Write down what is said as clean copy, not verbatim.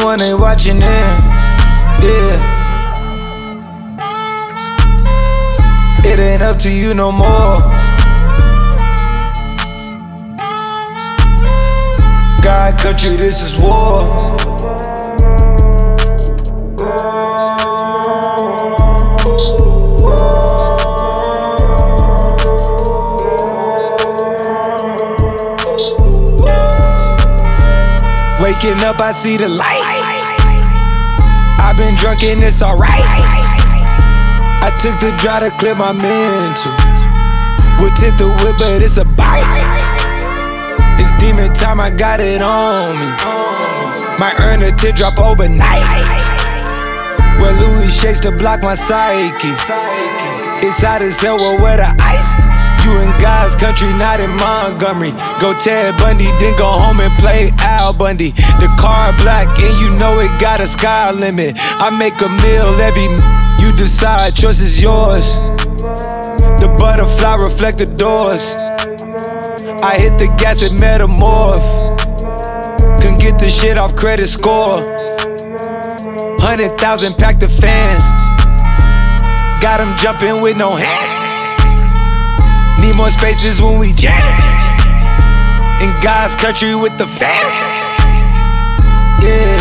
one ain't watching in. Yeah. It ain't up to you no more. God, country, this is war. Waking up, I see the light. I've been drunk and it's alright. I took the drive to clear my mental. Would tip the whip, but it's a bite. It's demon time, I got it on me. Might earn a teardrop overnight. Where Louis shakes to block my psyche. It's hot as hell, well, where the ice? You in God's country, not in Montgomery. Go Ted Bundy, then go home and play Al Bundy. The car black and you know it got a sky limit. I make a meal every you decide, choice is yours. The butterfly reflect the doors. I hit the gas at Metamorph. Couldn't get the shit off credit score. 100,000 packed the fans. Got them jumping with no hands. Need more spaces when we jam. In God's country with the fam. Yeah.